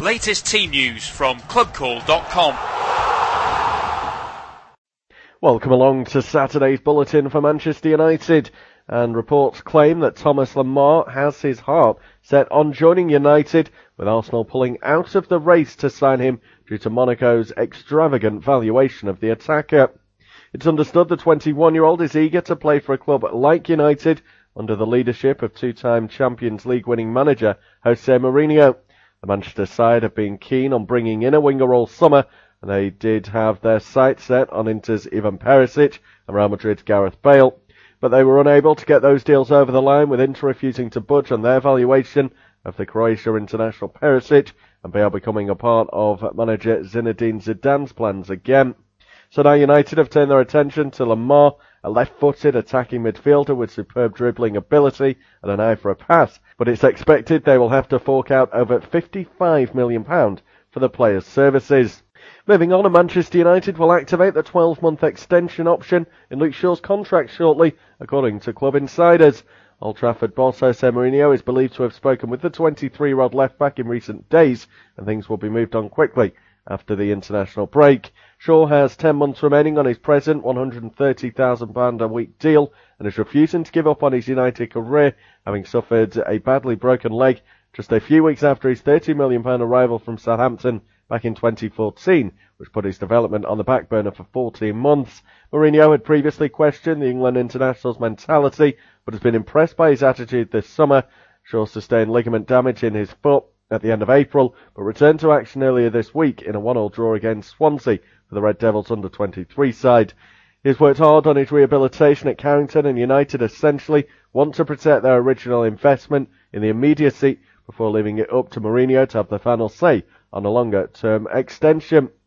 Latest team news from clubcall.com. Welcome along to Saturday's bulletin for Manchester United. And reports claim that Thomas Lemar has his heart set on joining United, with Arsenal pulling out of the race to sign him due to Monaco's extravagant valuation of the attacker. It's understood the 21-year-old is eager to play for a club like United under the leadership of two-time Champions League winning manager Jose Mourinho. The Manchester side have been keen on bringing in a winger all summer, and they did have their sights set on Inter's Ivan Perisic and Real Madrid's Gareth Bale. But they were unable to get those deals over the line, with Inter refusing to budge on their valuation of the Croatia international Perisic, and Bale becoming a part of manager Zinedine Zidane's plans again. So now United have turned their attention to Lemar, a left-footed attacking midfielder with superb dribbling ability and an eye for a pass, but it's expected they will have to fork out over £55 million for the player's services. Moving on, Manchester United will activate the 12-month extension option in Luke Shaw's contract shortly, according to club insiders. Old Trafford boss Jose Mourinho is believed to have spoken with the 23-year-old left-back in recent days, and things will be moved on quickly after the international break. Shaw has 10 months remaining on his present £130,000 a week deal and is refusing to give up on his United career, having suffered a badly broken leg just a few weeks after his £30 million arrival from Southampton back in 2014, which put his development on the back burner for 14 months. Mourinho had previously questioned the England international's mentality, but has been impressed by his attitude this summer. Shaw sustained ligament damage in his foot at the end of April, but returned to action earlier this week in a 1-1 draw against Swansea for the Red Devils under-23 side. He's worked hard on his rehabilitation at Carrington, and United essentially want to protect their original investment in the immediacy before leaving it up to Mourinho to have the final say on a longer-term extension.